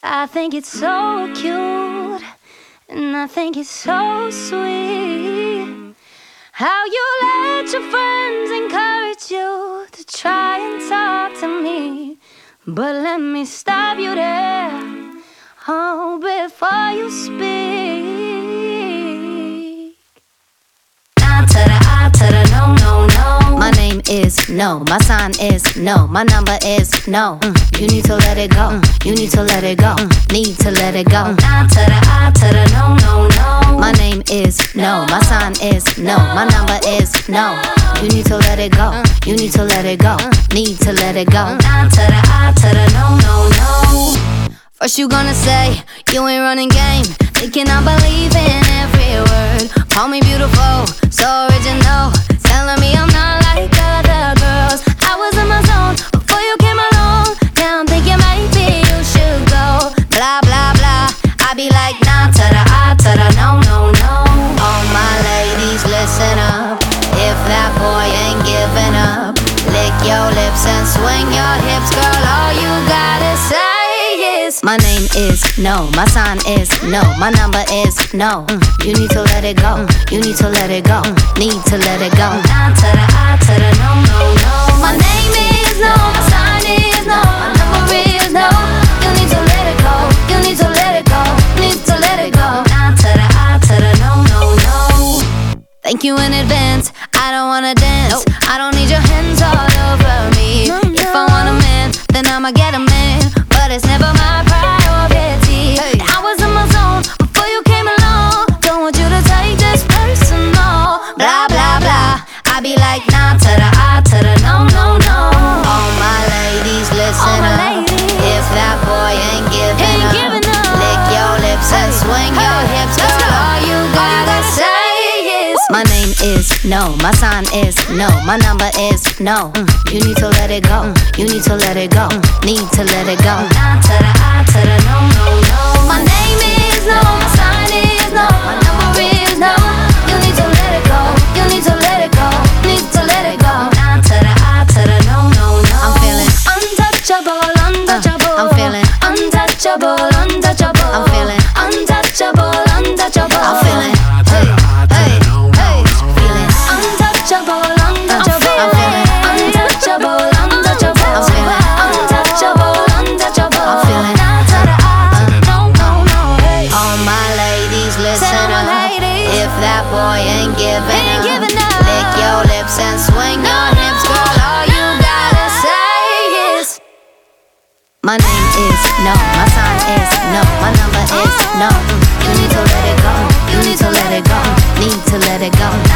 I think it's so cute, and I think it's so sweet how you let your friends encourage you to try and talk to me. But let me stop you there, oh, before you speak. Nah to the I to the no, no, no. My name is no, my sign is no, my number is no. You need to let it go, you need to let it go, need to let it go. Nah to the I to the no, no, no. My name is no, my sign is no, my number is no. You need to let it go, you need to let it go, need to let it go. Nah to the I to the no, no, no. First you gonna say you ain't running game, thinking I believe in every word. Call me beautiful, so original, telling me I'm not like other girls. I was in my zone before you came along. Now I'm thinking maybe you should go. Blah blah blah, I be like nah to the I to the no, no, no. All my ladies listen up, if that boy ain't giving up, lick your lips and swing your hips, girl. All you gotta say, my name is no, my sign is no, my number is no. You need to let it go, you need to let it go, need to let it go. Nah to the I to the no, no, no. My name is no, my sign is no, my number is no. You need to let it go, you need to let it go, need to let it go. Nah to the I to the no, no, no. Thank you in advance, I don't wanna dance, I don't need your hands all over me. If I want a man, then I'ma get a man, but it's never my priority. I was in my zone before you came along, don't want you to take this personal. Blah blah blah, I be like nah to the I to the no, no, no. All my ladies listen up, if that boy ain't giving up, lick your lips and swing your hips, girl. All you gotta say is my name is no, my sign is no, my number is no. You need to let it go, you need to let it go, need to let it go. Nah to the I to the no, no, no. My name is no, my sign is no, my number is no. You need to let it go, you need to let it go, need to let it go. Nah to the I to the no, no, no. I'm feeling untouchable, untouchable. I'm feeling untouchable, untouchable. I'm feeling untouchable, untouchable. I'm feeling hey, hey, hey, feeling untouchable, untouchable. I'm feeling untouchable, untouchable. I'm feeling untouchable, untouchable. I'm feeling Nah to the I, no, no, no. Hey. all my ladies listen Tell my up, ladies, if that boy ain't giving up, lick your lips and swing your hips, girl. All you gotta say is my name is no, my sign is no, my number is no. You need to let it go, you need to let it go, need to let it go.